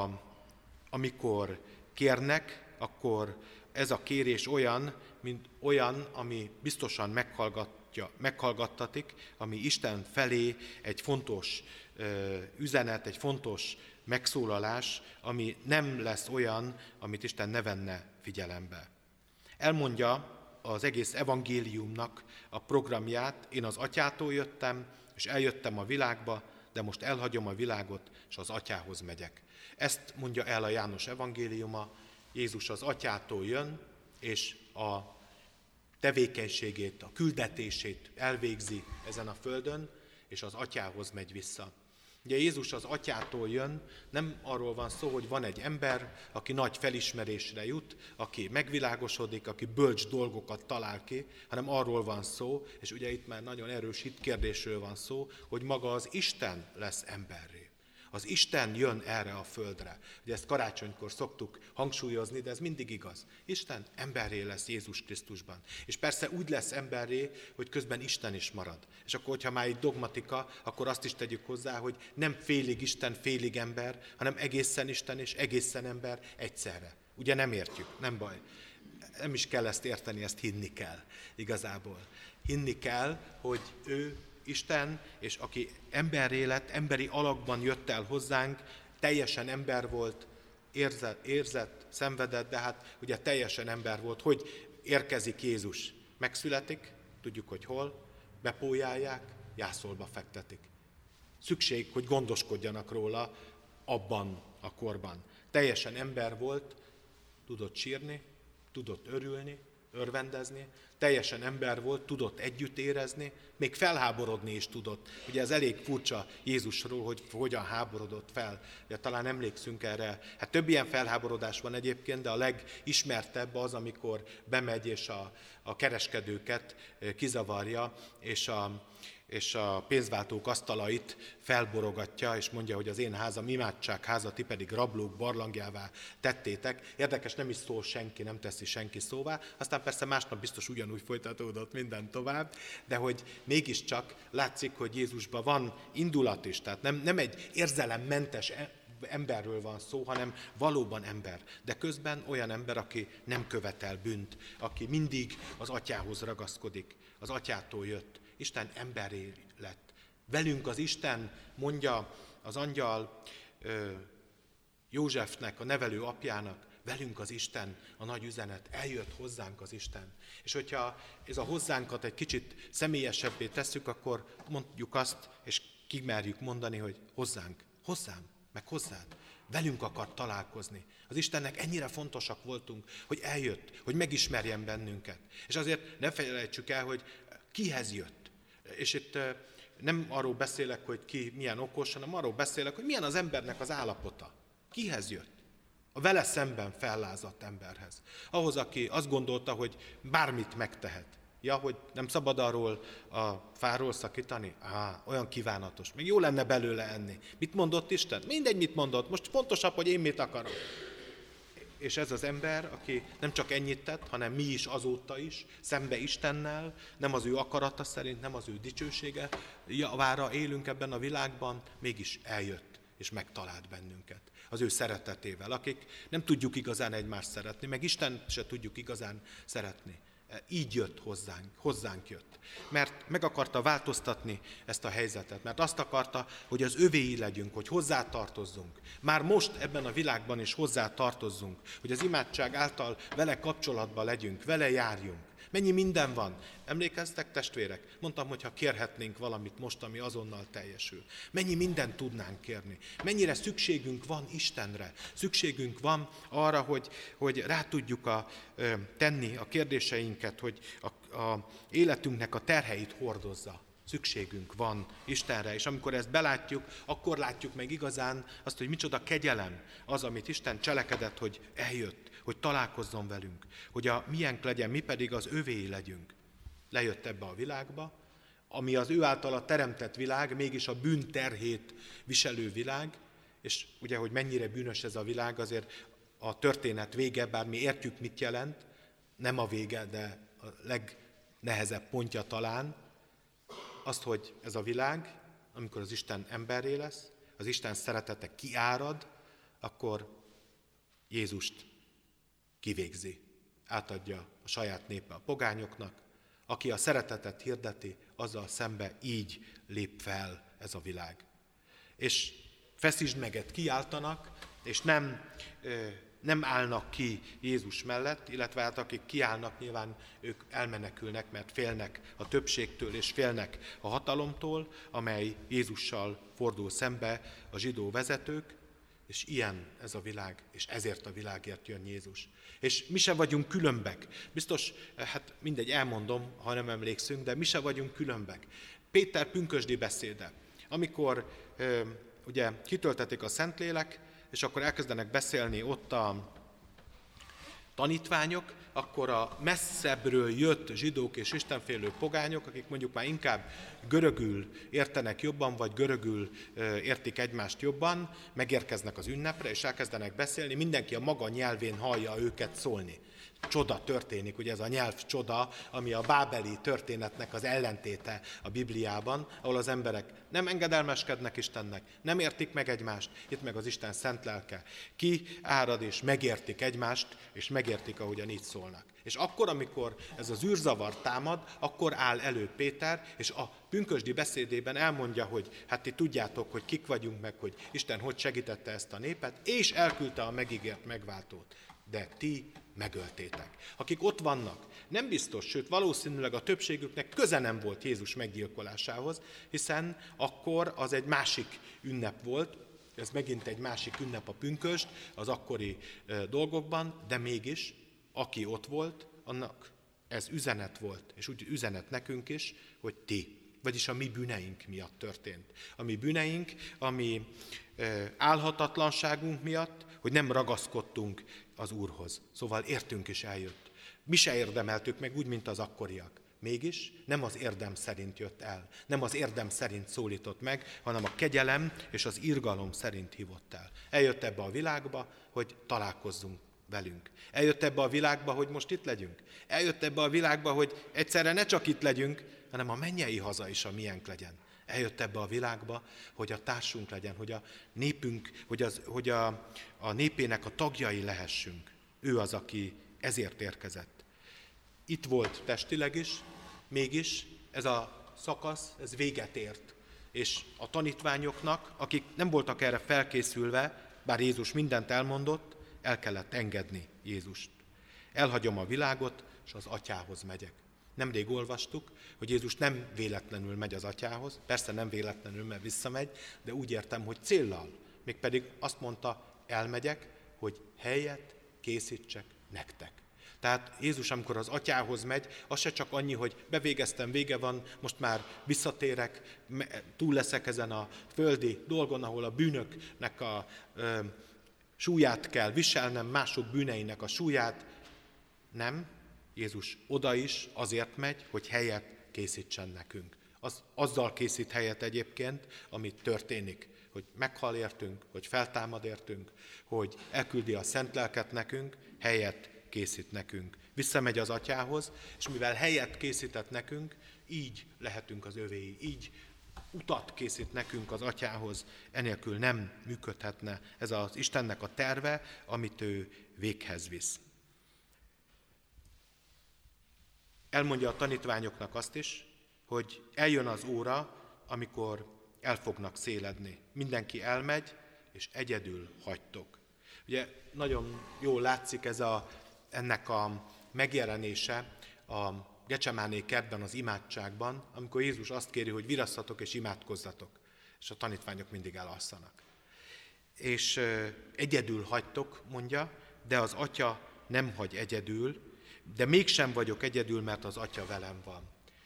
amikor kérnek, akkor ez a kérés olyan, mint olyan, ami biztosan meghallgatja, meghallgattatik, ami Isten felé egy fontos ö, üzenet, egy fontos megszólalás, ami nem lesz olyan, amit Isten ne venne figyelembe. Elmondja az egész evangéliumnak a programját, én az Atyától jöttem, és eljöttem a világba, de most elhagyom a világot, és az Atyához megyek. Ezt mondja el a János evangéliuma, Jézus az Atyától jön, és a tevékenységét, a küldetését elvégzi ezen a földön, és az Atyához megy vissza. Ugye Jézus az Atyától jön, nem arról van szó, hogy van egy ember, aki nagy felismerésre jut, aki megvilágosodik, aki bölcs dolgokat talál ki, hanem arról van szó, és ugye itt már nagyon erős hitkérdésről van szó, hogy maga az Isten lesz emberré. Az Isten jön erre a földre. Ugye ezt karácsonykor szoktuk hangsúlyozni, de ez mindig igaz. Isten emberré lesz Jézus Krisztusban. És persze úgy lesz emberré, hogy közben Isten is marad. És akkor, hogyha már egy dogmatika, akkor azt is tegyük hozzá, hogy nem félig Isten, félig ember, hanem egészen Isten és egészen ember egyszerre. Ugye nem értjük, nem baj. Nem is kell ezt érteni, ezt hinni kell igazából. Hinni kell, hogy ő Isten, és aki emberré lett, emberi alakban jött el hozzánk, teljesen ember volt, érzett, érzett, szenvedett, de hát ugye teljesen ember volt. Hogy érkezik Jézus? Megszületik, tudjuk, hogy hol, bepójálják, jászolba fektetik. Szükség, hogy gondoskodjanak róla abban a korban. Teljesen ember volt, tudott sírni, tudott örülni, örvendezni, teljesen ember volt, tudott együtt érezni, még felháborodni is tudott. Ugye ez elég furcsa Jézusról, hogy hogyan háborodott fel. Ugye, talán emlékszünk erre. Hát több ilyen felháborodás van egyébként, de a legismertebb az, amikor bemegy és a, a kereskedőket kizavarja, és a, és a pénzváltók asztalait felborogatja, és mondja, hogy az én házam imádságháza, ti pedig rablók barlangjává tettétek. Érdekes, nem is szól senki, nem teszi senki szóvá. Aztán persze másnap biztos ugyanúgy folytatódott minden tovább, de hogy mégiscsak látszik, hogy Jézusban van indulat is, tehát nem, nem egy érzelemmentes emberről van szó, hanem valóban ember. De közben olyan ember, aki nem követel bűnt, aki mindig az atyához ragaszkodik, az atyától jött. Isten emberré lett. Velünk az Isten, mondja az angyal ö, Józsefnek, a nevelő apjának, velünk az Isten, a nagy üzenet, eljött hozzánk az Isten. És hogyha ez a hozzánkat egy kicsit személyesebbé tesszük, akkor mondjuk azt, és kimerjük mondani, hogy hozzánk, hozzám, meg hozzád. Velünk akar találkozni. Az Istennek ennyire fontosak voltunk, hogy eljött, hogy megismerjen bennünket. És azért ne felejtsük el, hogy kihez jött. És itt nem arról beszélek, hogy ki milyen okos, hanem arról beszélek, hogy milyen az embernek az állapota. Kihez jött? A vele szemben fellázadt emberhez. Ahhoz, aki azt gondolta, hogy bármit megtehet. Ja, hogy nem szabad arról a fáról szakítani? Á, olyan kívánatos. Még jó lenne belőle enni. Mit mondott Isten? Mindegy, mit mondott. Most fontosabb, hogy én mit akarok. És ez az ember, aki nem csak ennyit tett, hanem mi is azóta is, szembe Istennel, nem az ő akarata szerint, nem az ő dicsősége javára élünk ebben a világban, mégis eljött és megtalált bennünket az ő szeretetével, akik nem tudjuk igazán egymást szeretni, meg Istent se tudjuk igazán szeretni. Így jött hozzánk, hozzánk jött. Mert meg akarta változtatni ezt a helyzetet, mert azt akarta, hogy az övéi legyünk, hogy hozzá tartozzunk. Már most ebben a világban is hozzá tartozzunk, hogy az imádság által vele kapcsolatban legyünk, vele járjunk. Mennyi minden van. Emlékeztek, testvérek? Mondtam, hogy ha kérhetnénk valamit most, ami azonnal teljesül. Mennyi mindent tudnánk kérni. Mennyire szükségünk van Istenre. Szükségünk van arra, hogy, hogy rá tudjuk a, ö, tenni a kérdéseinket, hogy a, a életünknek a terheit hordozza. Szükségünk van Istenre, és amikor ezt belátjuk, akkor látjuk meg igazán azt, hogy micsoda kegyelem az, amit Isten cselekedett, hogy eljött, hogy találkozzon velünk, hogy a miénk legyen, mi pedig az övéi legyünk. Lejött ebbe a világba, ami az ő általa teremtett világ, mégis a bűn terhét viselő világ, és ugye, hogy mennyire bűnös ez a világ, azért a történet vége, bár mi értjük, mit jelent, nem a vége, de a legnehezebb pontja talán, azt, hogy ez a világ, amikor az Isten emberré lesz, az Isten szeretete kiárad, akkor Jézust kivégzi, átadja a saját népe a pogányoknak, aki a szeretetet hirdeti, azzal szembe így lép fel ez a világ. És feszítsd meget kiáltanak, és nem, nem állnak ki Jézus mellett, illetve hát akik kiállnak, nyilván ők elmenekülnek, mert félnek a többségtől, és félnek a hatalomtól, amely Jézussal fordul szembe a zsidó vezetők, és ilyen ez a világ, és ezért a világért jön Jézus. És mi se vagyunk különbek. Biztos, hát mindegy, elmondom, ha nem emlékszünk, de mi se vagyunk különbek. Péter pünkösdi beszéde, amikor ö, ugye kitöltetik a Szentlélek, és akkor elkezdenek beszélni ott a tanítványok, akkor a messzebbről jött zsidók és istenfélő pogányok, akik mondjuk már inkább görögül értenek jobban, vagy görögül értik egymást jobban, megérkeznek az ünnepre, és elkezdenek beszélni, mindenki a maga nyelvén hallja őket szólni. Csoda történik, ugye ez a nyelv csoda, ami a bábeli történetnek az ellentéte a Bibliában, ahol az emberek nem engedelmeskednek Istennek, nem értik meg egymást, itt meg az Isten szent lelke kiárad és megértik egymást, és megértik, ahogyan így szólnak. És akkor, amikor ez az űrzavar támad, akkor áll elő Péter, és a pünkösdi beszédében elmondja, hogy hát ti tudjátok, hogy kik vagyunk meg, hogy Isten hogy segítette ezt a népet, és elküldte a megígért megváltót. De ti megöltétek. Akik ott vannak, nem biztos, sőt valószínűleg a többségüknek köze nem volt Jézus meggyilkolásához, hiszen akkor az egy másik ünnep volt, ez megint egy másik ünnep a pünkösd az akkori e, dolgokban, de mégis, aki ott volt, annak ez üzenet volt, és úgy üzenet nekünk is, hogy ti, vagyis a mi bűneink miatt történt. A mi bűneink, a mi e, álhatatlanságunk miatt, hogy nem ragaszkodtunk az Úrhoz. Szóval értünk is eljött. Mi se érdemeltük meg úgy, mint az akkoriak. Mégis nem az érdem szerint jött el, nem az érdem szerint szólított meg, hanem a kegyelem és az irgalom szerint hívott el. Eljött ebbe a világba, hogy találkozzunk velünk. Eljött ebbe a világba, hogy most itt legyünk. Eljött ebbe a világba, hogy egyszerre ne csak itt legyünk, hanem a mennyei haza is a miénk legyen. Eljött ebbe a világba, hogy a társunk legyen, hogy a népünk, hogy, az, hogy a, a népének a tagjai lehessünk. Ő az, aki ezért érkezett. Itt volt testileg is, mégis ez a szakasz, ez véget ért. És a tanítványoknak, akik nem voltak erre felkészülve, bár Jézus mindent elmondott, el kellett engedni Jézust. Elhagyom a világot, és az atyához megyek. Nemrég olvastuk, hogy Jézus nem véletlenül megy az atyához, persze nem véletlenül, mert visszamegy, de úgy értem, hogy céllal. Mégpedig azt mondta, elmegyek, hogy helyet készítsek nektek. Tehát Jézus, amikor az atyához megy, az se csak annyi, hogy bevégeztem, vége van, most már visszatérek, túl leszek ezen a földi dolgon, ahol a bűnöknek a ö, súlyát kell viselnem, mások bűneinek a súlyát. Nem, Jézus oda is azért megy, hogy helyet készítsen nekünk. Az, azzal készít helyet egyébként, amit történik, hogy meghal értünk, hogy feltámad értünk, hogy elküldi a szent lelket nekünk, helyet készít nekünk. Visszamegy az atyához, és mivel helyet készített nekünk, így lehetünk az övéi, így utat készít nekünk az atyához, enélkül nem működhetne ez az Istennek a terve, amit ő véghez visz. Elmondja a tanítványoknak azt is, hogy eljön az óra, amikor el fognak széledni. Mindenki elmegy, és egyedül hagytok. Ugye nagyon jól látszik ez a, ennek a megjelenése a Gecsemáné kertben, az imádságban, amikor Jézus azt kéri, hogy virasszatok és imádkozzatok, és a tanítványok mindig elalszanak. És egyedül hagytok, mondja, de az atya nem hagy egyedül, de mégsem vagyok egyedül, mert az atya velem van.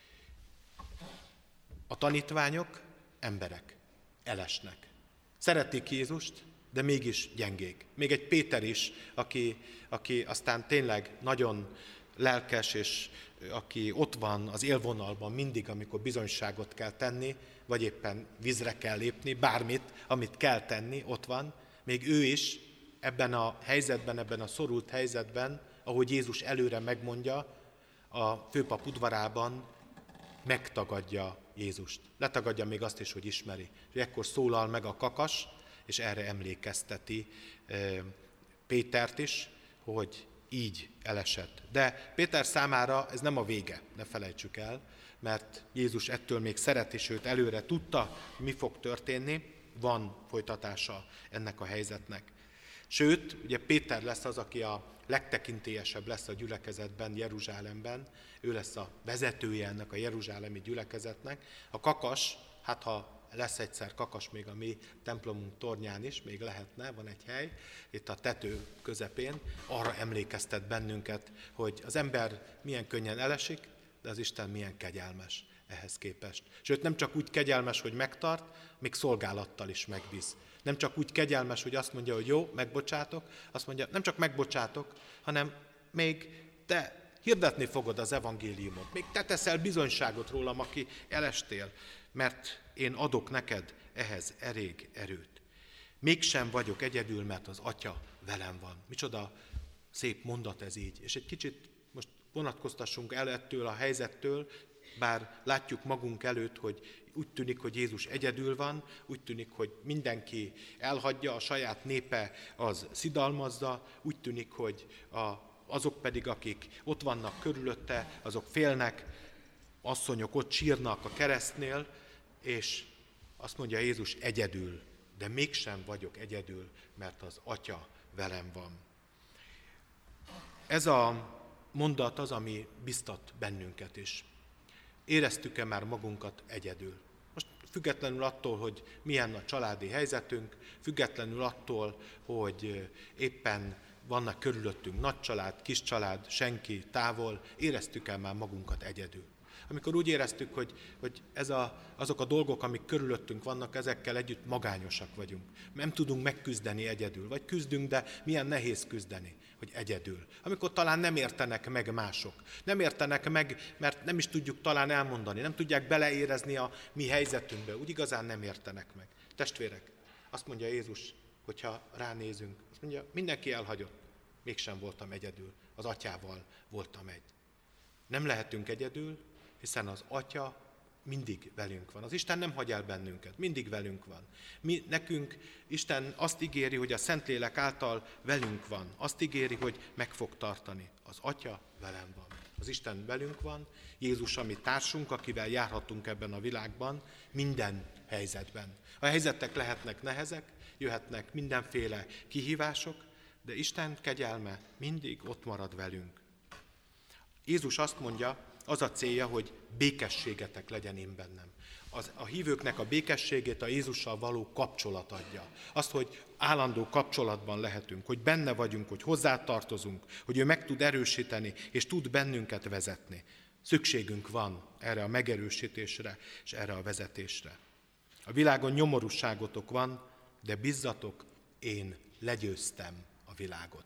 A tanítványok emberek, elesnek. Szeretik Jézust, de mégis gyengék. Még egy Péter is, aki, aki aztán tényleg nagyon lelkes, és aki ott van az élvonalban mindig, amikor bizonyságot kell tenni, vagy éppen vízre kell lépni, bármit, amit kell tenni, ott van. Még ő is ebben a helyzetben, ebben a szorult helyzetben, ahogy Jézus előre megmondja, a főpap udvarában megtagadja Jézust. Letagadja még azt is, hogy ismeri. És ekkor szólal meg a kakas, és erre emlékezteti Pétert is, hogy így elesett. De Péter számára ez nem a vége, ne felejtsük el, mert Jézus ettől még szereti, sőt előre tudta, mi fog történni, van folytatása ennek a helyzetnek. Sőt, ugye Péter lesz az, aki a legtekintélyesebb lesz a gyülekezetben, Jeruzsálemben, ő lesz a vezetője ennek a jeruzsálemi gyülekezetnek. A kakas, hát ha lesz egyszer kakas még a mi templomunk tornyán is, még lehetne, van egy hely, itt a tető közepén, arra emlékeztet bennünket, hogy az ember milyen könnyen elesik, de az Isten milyen kegyelmes. ehhez képest. Sőt, nem csak úgy kegyelmes, hogy megtart, még szolgálattal is megbíz. Nem csak úgy kegyelmes, hogy azt mondja, hogy jó, megbocsátok, azt mondja, nem csak megbocsátok, hanem még te hirdetni fogod az evangéliumot, még te teszel bizonyságot rólam, aki elestél, mert én adok neked ehhez elég erőt. Mégsem vagyok egyedül, mert az Atya velem van. Micsoda szép mondat ez így. És egy kicsit most vonatkoztassunk el ettől a helyzettől, bár látjuk magunk előtt, hogy úgy tűnik, hogy Jézus egyedül van, úgy tűnik, hogy mindenki elhagyja, a saját népe az szidalmazza, úgy tűnik, hogy a, azok pedig, akik ott vannak körülötte, azok félnek, asszonyok ott sírnak a keresztnél, és azt mondja Jézus, egyedül, de mégsem vagyok egyedül, mert az Atya velem van. Ez a mondat az, ami biztat bennünket is. Éreztük-e már magunkat egyedül? Most függetlenül attól, hogy milyen a családi helyzetünk, függetlenül attól, hogy éppen vannak körülöttünk nagy család, kis család, senki, távol, éreztük-e már magunkat egyedül? Amikor úgy éreztük, hogy, hogy ez a, azok a dolgok, amik körülöttünk vannak, ezekkel együtt magányosak vagyunk. Nem tudunk megküzdeni egyedül, vagy küzdünk, de milyen nehéz küzdeni, hogy egyedül. Amikor talán nem értenek meg mások. Nem értenek meg, mert nem is tudjuk talán elmondani, nem tudják beleérezni a mi helyzetünkbe. Úgy igazán nem értenek meg. Testvérek, azt mondja Jézus, hogyha ránézünk, azt mondja, mindenki elhagyott, mégsem voltam egyedül, az Atyával voltam egy. Nem lehetünk egyedül, hiszen az Atya mindig velünk van. Az Isten nem hagy el bennünket, mindig velünk van. Mi, nekünk Isten azt ígéri, hogy a Szentlélek által velünk van. Azt ígéri, hogy meg fog tartani. Az Atya velem van. Az Isten velünk van, Jézus a mi társunk, akivel járhatunk ebben a világban, minden helyzetben. A helyzetek lehetnek nehezek, jöhetnek mindenféle kihívások, de Isten kegyelme mindig ott marad velünk. Jézus azt mondja, az a célja, hogy békességetek legyen én bennem. Az, a hívőknek a békességét a Jézussal való kapcsolat adja. Azt, hogy állandó kapcsolatban lehetünk, hogy benne vagyunk, hogy hozzátartozunk, hogy ő meg tud erősíteni, és tud bennünket vezetni. Szükségünk van erre a megerősítésre, és erre a vezetésre. A világon nyomorúságotok van, de bizzatok, én legyőztem a világot.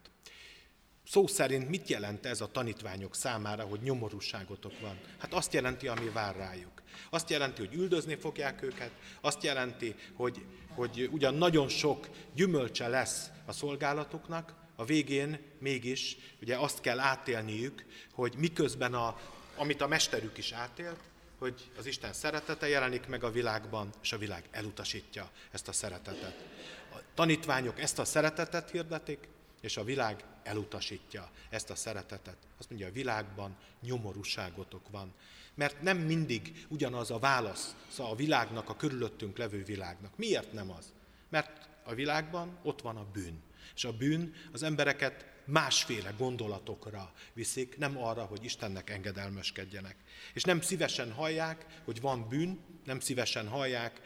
Szó szerint mit jelent ez a tanítványok számára, hogy nyomorúságotok van? Hát azt jelenti, ami vár rájuk. Azt jelenti, hogy üldözni fogják őket, azt jelenti, hogy, hogy ugyan nagyon sok gyümölcse lesz a szolgálatoknak, a végén mégis ugye azt kell átélniük, hogy miközben, a, amit a mesterük is átélt, hogy az Isten szeretete jelenik meg a világban, és a világ elutasítja ezt a szeretetet. A tanítványok ezt a szeretetet hirdetik, és a világ elutasítja ezt a szeretetet. Azt mondja, a világban nyomorúságotok van. Mert nem mindig ugyanaz a válasz a világnak, a körülöttünk levő világnak. Miért nem az? Mert a világban ott van a bűn. És a bűn az embereket másféle gondolatokra viszik, nem arra, hogy Istennek engedelmeskedjenek. És nem szívesen hallják, hogy van bűn, nem szívesen hallják,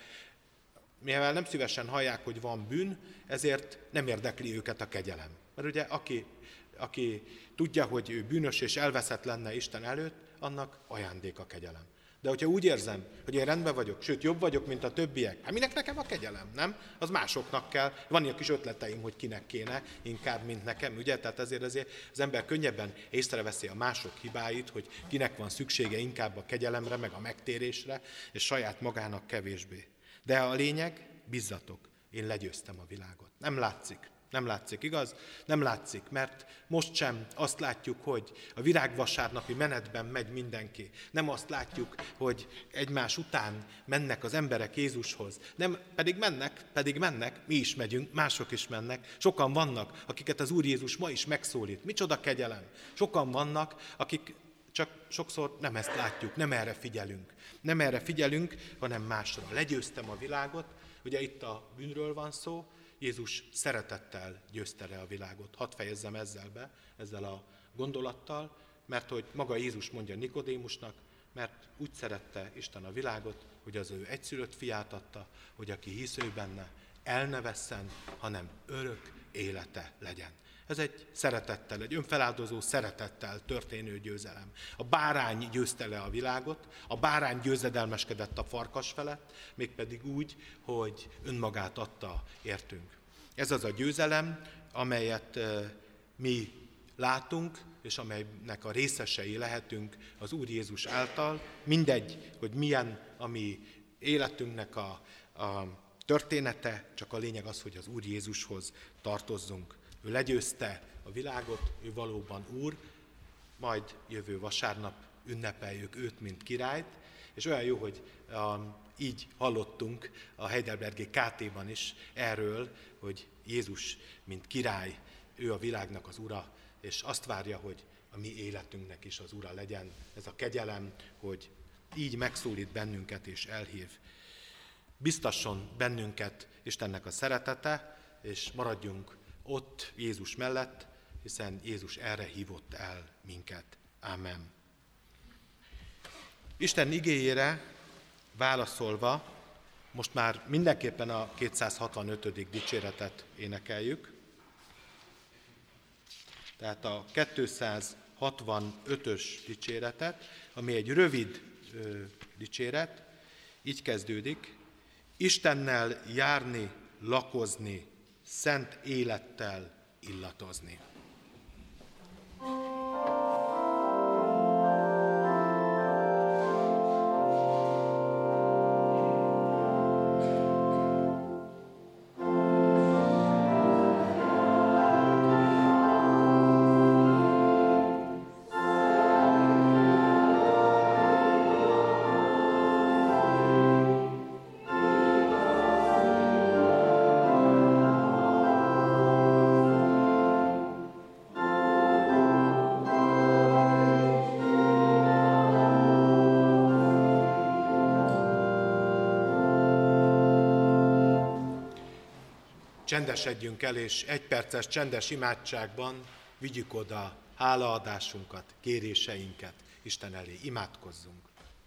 mivel nem szívesen hallják, hogy van bűn, ezért nem érdekli őket a kegyelem. Mert ugye aki, aki tudja, hogy ő bűnös és elveszett lenne Isten előtt, annak ajándék a kegyelem. De hogyha úgy érzem, hogy én rendben vagyok, sőt jobb vagyok, mint a többiek, hát minek nekem a kegyelem, nem? Az másoknak kell. Van ilyen kis ötleteim, hogy kinek kéne, inkább, mint nekem, ugye? Tehát ezért, ezért az ember könnyebben észreveszi a mások hibáit, hogy kinek van szüksége inkább a kegyelemre, meg a megtérésre, és saját magának kevésbé. De a lényeg, bizzatok, én legyőztem a világot. Nem látszik. Nem látszik, igaz? Nem látszik, mert most sem azt látjuk, hogy a virágvasárnapi menetben megy mindenki. Nem azt látjuk, hogy egymás után mennek az emberek Jézushoz. Nem, pedig mennek, pedig mennek, mi is megyünk, mások is mennek. Sokan vannak, akiket az Úr Jézus ma is megszólít. Micsoda kegyelem! Sokan vannak, akik csak sokszor nem ezt látjuk, nem erre figyelünk. Nem erre figyelünk, hanem másra. Legyőztem a világot, ugye itt a bűnről van szó, Jézus szeretettel győzte le a világot. Hadd fejezzem ezzel be, ezzel a gondolattal, mert hogy maga Jézus mondja Nikodémusnak, mert úgy szerette Isten a világot, hogy az ő egyszülött fiát adta, hogy aki hisz ő benne, el ne vesszen, hanem örök élete legyen. Ez egy szeretettel, egy önfeláldozó szeretettel történő győzelem. A bárány győzte le a világot, a bárány győzedelmeskedett a farkas felett, mégpedig úgy, hogy önmagát adta értünk. Ez az a győzelem, amelyet mi látunk, és amelynek a részesei lehetünk az Úr Jézus által. Mindegy, hogy milyen a mi életünknek a, a története, csak a lényeg az, hogy az Úr Jézushoz tartozzunk. Ő legyőzte a világot, ő valóban Úr, majd jövő vasárnap ünnepeljük őt, mint királyt, és olyan jó, hogy um, így hallottunk a Heidelbergi ká té-ban is erről, hogy Jézus, mint király, ő a világnak az ura, és azt várja, hogy a mi életünknek is az ura legyen. Ez a kegyelem, hogy így megszólít bennünket és elhív. Biztasson bennünket Istennek a szeretete, és maradjunk ott Jézus mellett, hiszen Jézus erre hívott el minket. Ámen. Isten igéjére válaszolva, most már mindenképpen a kétszázhatvanötödik dicséretet énekeljük. Tehát a kétszázhatvanötös dicséretet, ami egy rövid ö, dicséret, így kezdődik. Istennel járni, lakozni, szent élettel illatozni. Csendesedjünk el, és egy perces csendes imádságban vigyük oda hálaadásunkat, kéréseinket Isten elé. Imádkozzunk!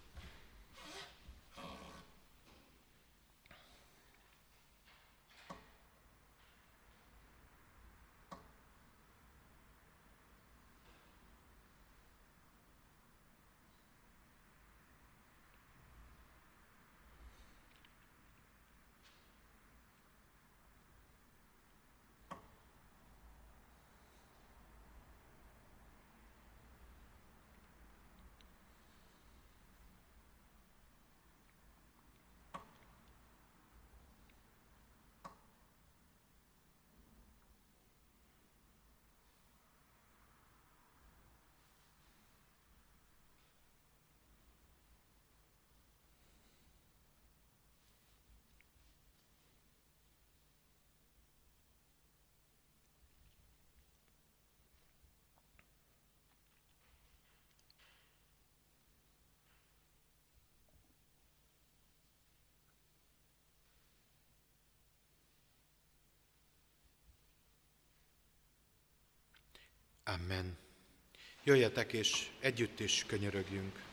Amen. Jöjjetek és együtt is könyörögjünk.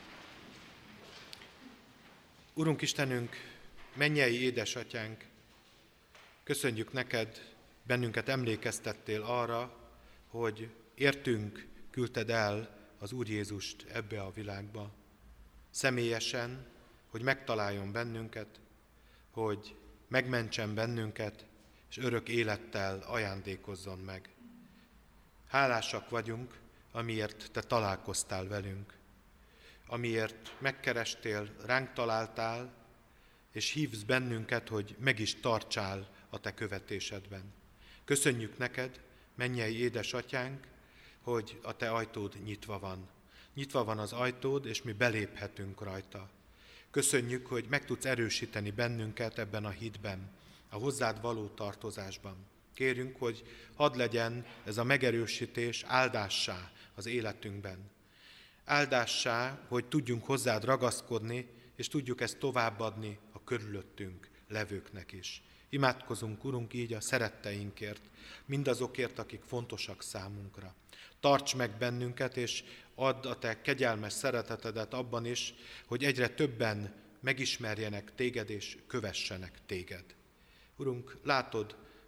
Urunk Istenünk, mennyei édesatyánk, köszönjük neked, bennünket emlékeztettél arra, hogy értünk küldted el az Úr Jézust ebbe a világba. Személyesen, hogy megtaláljon bennünket, hogy megmentsen bennünket, és örök élettel ajándékozzon meg. Hálásak vagyunk, amiért te találkoztál velünk, amiért megkerestél, ránk találtál, és hívsz bennünket, hogy meg is tartsál a te követésedben. Köszönjük neked, mennyei édesatyánk, hogy a te ajtód nyitva van. Nyitva van az ajtód, és mi beléphetünk rajta. Köszönjük, hogy meg tudsz erősíteni bennünket ebben a hitben, a hozzád való tartozásban. Kérjünk, hogy hadd legyen ez a megerősítés áldássá az életünkben. Áldássá, hogy tudjunk hozzád ragaszkodni, és tudjuk ezt továbbadni a körülöttünk levőknek is. Imádkozunk, Urunk, így a szeretteinkért, mindazokért, akik fontosak számunkra. Tarts meg bennünket, és add a te kegyelmes szeretetedet abban is, hogy egyre többen megismerjenek téged, és kövessenek téged. Urunk, látod,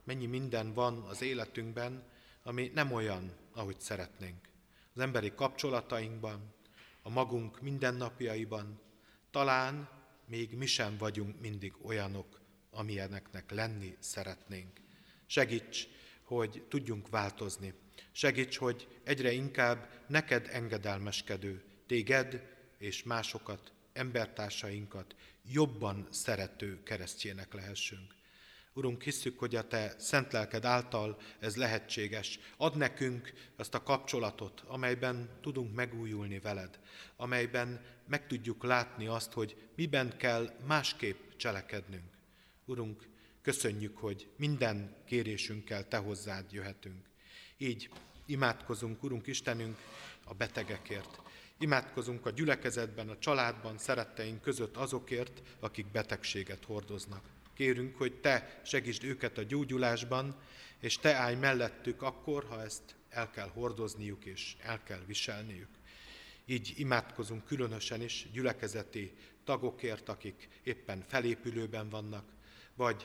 mennyi minden van az életünkben, ami nem olyan, ahogy szeretnénk. Az emberi kapcsolatainkban, a magunk mindennapjaiban, talán még mi sem vagyunk mindig olyanok, amilyeneknek lenni szeretnénk. Segíts, hogy tudjunk változni. Segíts, hogy egyre inkább neked engedelmeskedő, téged és másokat, embertársainkat jobban szerető keresztjének lehessünk. Urunk, hisszük, hogy a Te szent lelked által ez lehetséges. Add nekünk azt a kapcsolatot, amelyben tudunk megújulni veled, amelyben meg tudjuk látni azt, hogy miben kell másképp cselekednünk. Urunk, köszönjük, hogy minden kérésünkkel Te hozzád jöhetünk. Így imádkozunk, Urunk Istenünk, a betegekért. Imádkozunk a gyülekezetben, a családban, szeretteink között azokért, akik betegséget hordoznak. Kérünk, hogy Te segítsd őket a gyógyulásban, és Te állj mellettük akkor, ha ezt el kell hordozniuk és el kell viselniük. Így imádkozunk különösen is gyülekezeti tagokért, akik éppen felépülőben vannak, vagy,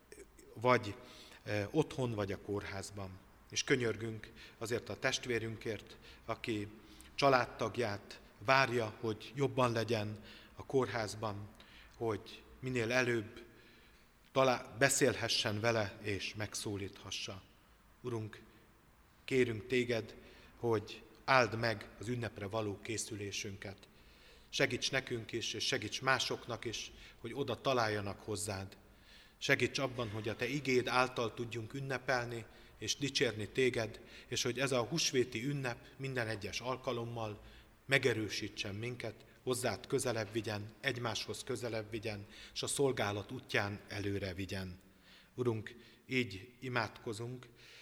vagy e, otthon, vagy a kórházban. És könyörgünk azért a testvérünkért, aki családtagját várja, hogy jobban legyen a kórházban, hogy minél előbb talán beszélhessen vele és megszólíthassa. Urunk, kérünk Téged, hogy áld meg az ünnepre való készülésünket. Segíts nekünk is, és segíts másoknak is, hogy oda találjanak hozzád. Segíts abban, hogy a Te igéd által tudjunk ünnepelni, és dicsérni Téged, és hogy ez a húsvéti ünnep minden egyes alkalommal megerősítsen minket, hozzád közelebb vigyen, egymáshoz közelebb vigyen, és a szolgálat útján előre vigyen. Urunk, így imádkozunk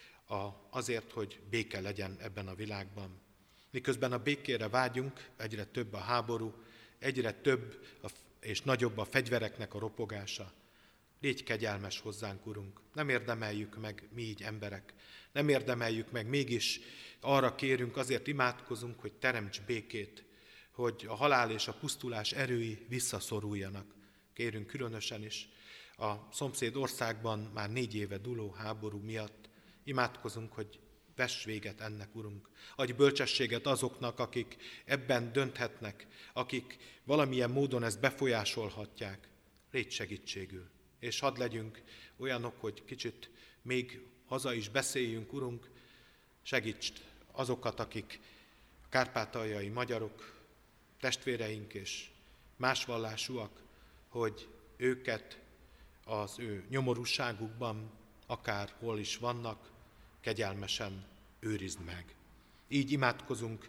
azért, hogy béke legyen ebben a világban. Miközben a békére vágyunk, egyre több a háború, egyre több és nagyobb a fegyvereknek a ropogása. Légy kegyelmes hozzánk, Urunk. Nem érdemeljük meg mi így emberek. Nem érdemeljük meg, mégis arra kérünk, azért imádkozunk, hogy teremts békét, hogy a halál és a pusztulás erői visszaszoruljanak. Kérünk különösen is a szomszéd országban már négy éve dúló háború miatt. Imádkozunk, hogy vess véget ennek, Urunk. Adj bölcsességet azoknak, akik ebben dönthetnek, akik valamilyen módon ezt befolyásolhatják. Légy segítségül. És hadd legyünk olyanok, hogy kicsit még haza is beszéljünk, Urunk, segíts azokat, akik kárpátaljai magyarok, testvéreink és más vallásúak, hogy őket az ő nyomorúságukban, akár hol is vannak, kegyelmesen őrizd meg. Így imádkozunk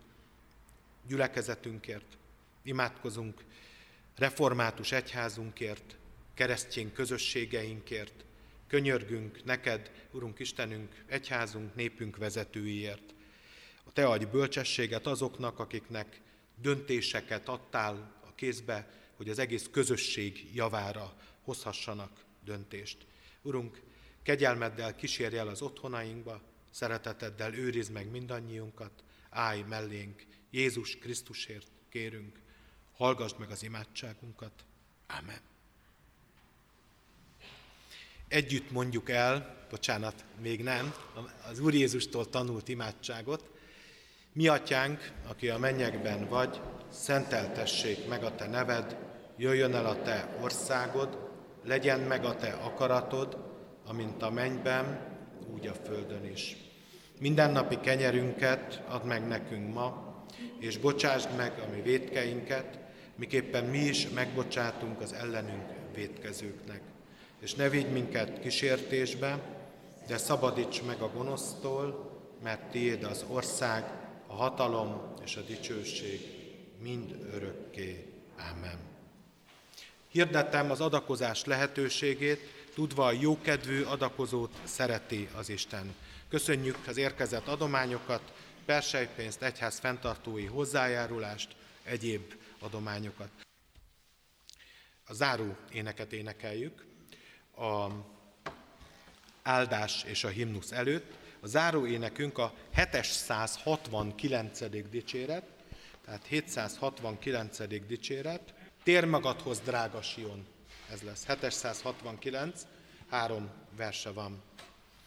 gyülekezetünkért, imádkozunk református egyházunkért, keresztény közösségeinkért, könyörgünk neked, Urunk Istenünk, egyházunk, népünk vezetőiért. Te adj bölcsességet azoknak, akiknek döntéseket adtál a kézbe, hogy az egész közösség javára hozhassanak döntést. Urunk, kegyelmeddel kísérj el az otthonainkba, szereteteddel őrizd meg mindannyiunkat, állj mellénk, Jézus Krisztusért kérünk, hallgassd meg az imádságunkat. Ámen. Együtt mondjuk el, bocsánat, még nem, az Úr Jézustól tanult imádságot. Mi atyánk, aki a mennyekben vagy, szenteltessék meg a te neved, jöjjön el a te országod, legyen meg a te akaratod, amint a mennyben, úgy a földön is. Mindennapi kenyerünket add meg nekünk ma, és bocsásd meg a mi vétkeinket, miképpen mi is megbocsátunk az ellenünk vétkezőknek. És ne vigy minket kísértésbe, de szabadíts meg a gonosztól, mert tiéd az ország, a hatalom és a dicsőség mind örökké. Ámen. Hirdettem az adakozás lehetőségét, tudva a jókedvű adakozót szereti az Isten. Köszönjük az érkezett adományokat, perselypénzt, egyház fenntartói hozzájárulást, egyéb adományokat. A záró éneket énekeljük a áldás és a himnusz előtt. A záró énekünk a hétszázhatvankilencedik dicséret, tehát hétszázhatvankilencedik dicséret. Tér magadhoz, drága Sion, ez lesz. hétszázhatvankilenc, három verse van.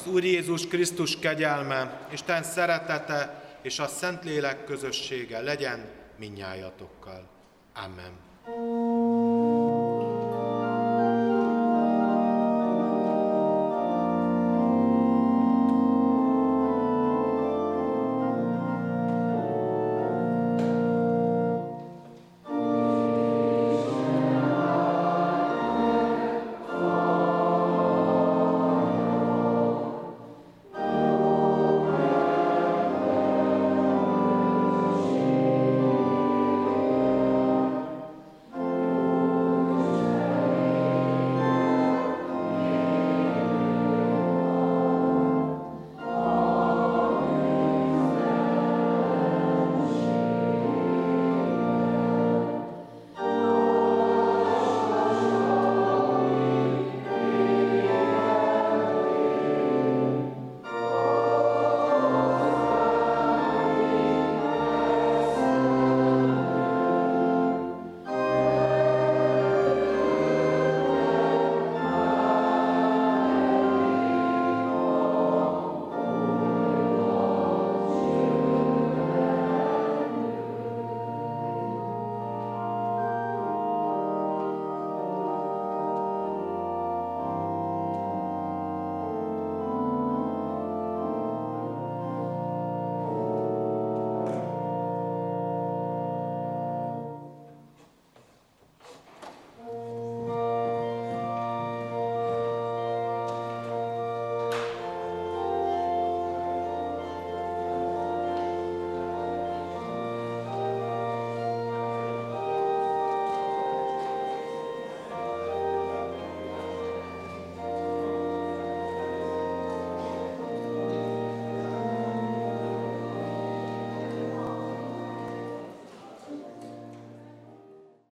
Az Úr Jézus Krisztus kegyelme, Isten szeretete és a Szentlélek közössége legyen mindnyájatokkal. Amen.